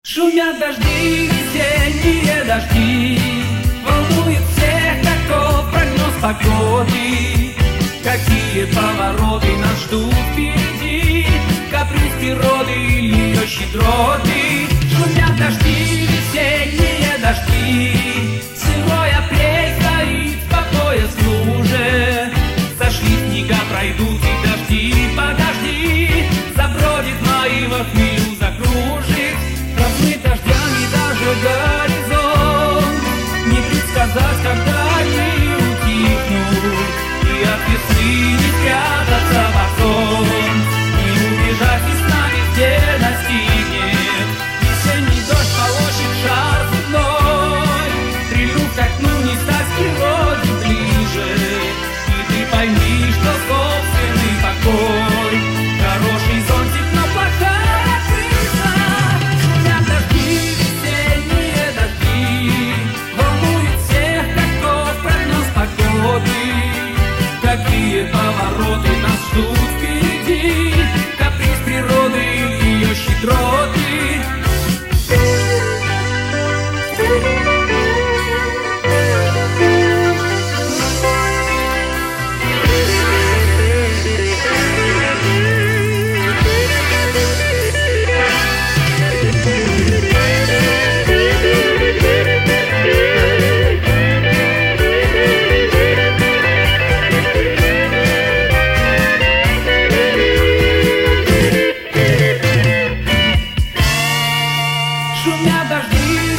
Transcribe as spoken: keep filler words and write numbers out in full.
Шумят дожди, весенние дожди, волнует всех, каков прогноз погоды. Какие повороты нас ждут впереди, каприз природы или ее щедроты. Шумят дожди, весенние дожди, сырой апрель стоит по пояс в луже. Сошли снега, пройдут и дожди, подожди, забродит мои во хмелю закружит. Размыт дождями даже горизонт, не предсказать, когда они утихнут, и от весны не спрятаться в сон, не убежать весна везде настигнет. Весенний дождь полощет шар земной, прильнув к окну, не стать к природе ближе, и ты пойми, что собственный покой хороший зонтик, но плохая крыша. Шумят дожди, весенние дожди, волнует всех, каков прогноз погоды. Какие повороты нас ждут впереди, каприз природы и ее щедроты. Шумят дожди,